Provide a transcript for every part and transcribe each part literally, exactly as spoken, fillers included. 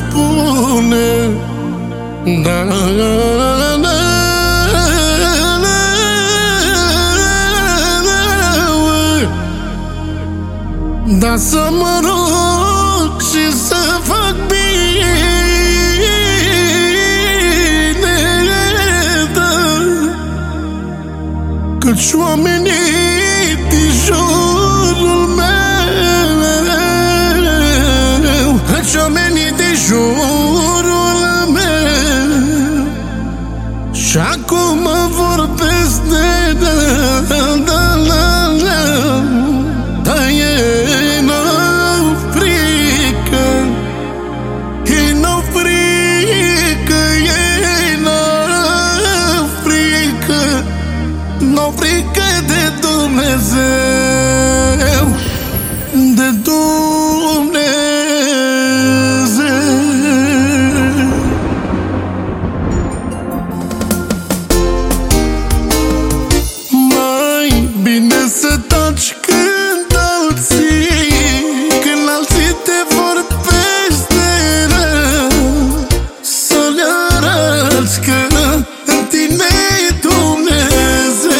spune. Da, da, da, da. Da, să mă rog și să fac bine, da, căci oamenii din jurul meu, căci oamenii din jurul meu și acum mă vorbesc de da, da, da, da, da, e n-o frică, e n-o frică, e n-o frică, n-o frică de Dumnezeu, de Dumnezeu. Mai bine să taci când alții, când alții te vorbesc de rău, să le arăți că în tine e Dumnezeu.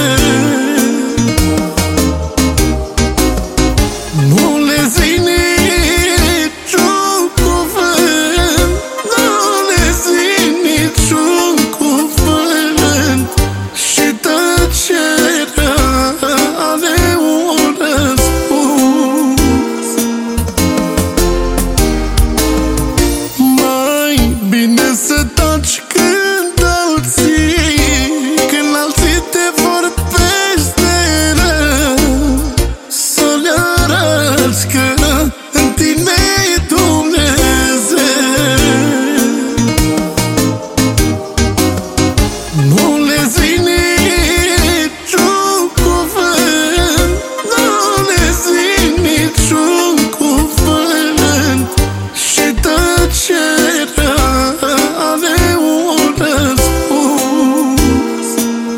Nu le zi niciun cuvânt, nu le zi niciun cuvânt, și tăcerea are un răspuns. Mai bine să taci când alții, când alții te vorbesc de rău, să le arăți că în tine e Dumnezeu. Nu le zi niciun cuvânt, nu le zi niciun cuvânt, și tăcerea are un răspuns.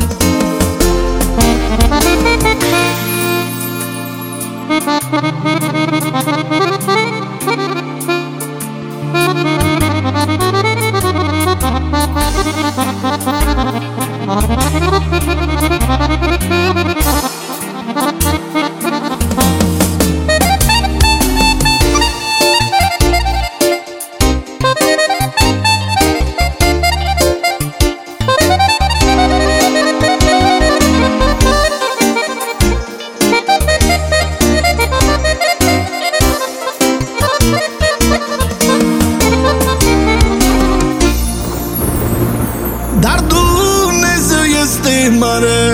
Dar Dumnezeu este mare,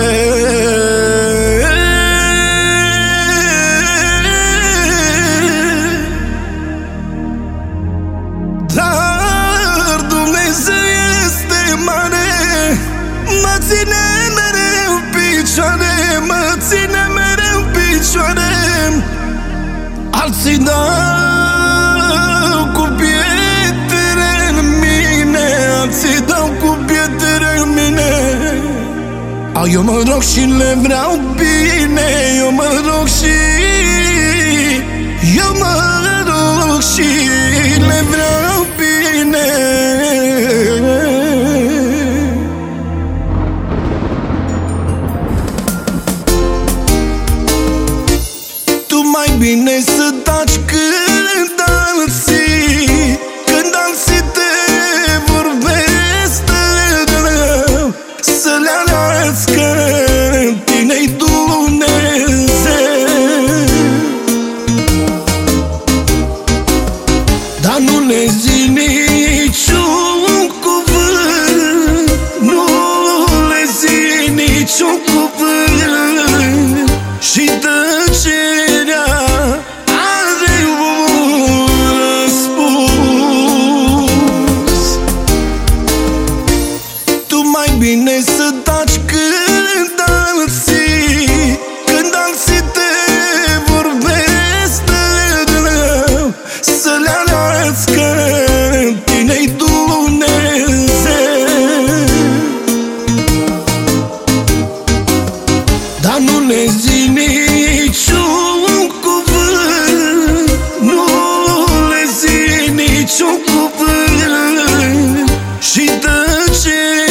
dar Dumnezeu este mare, mă ține mereu în picioare, mă ține mereu în picioare. Alții dau cu pietre în mine, alții dau cu pietre în mine. Au, eu mă rog și le vreau bine, eu mă rog și eu mă rog și le vreau bine. Tu mai bine să taci când alții, când alții te vorbesc de rău, să le arăți că în tine-i Dumnezeu. Dar nu le zi niciun cuvânt, nu le zi niciun cuvânt, și tăcerea are un și tăcere.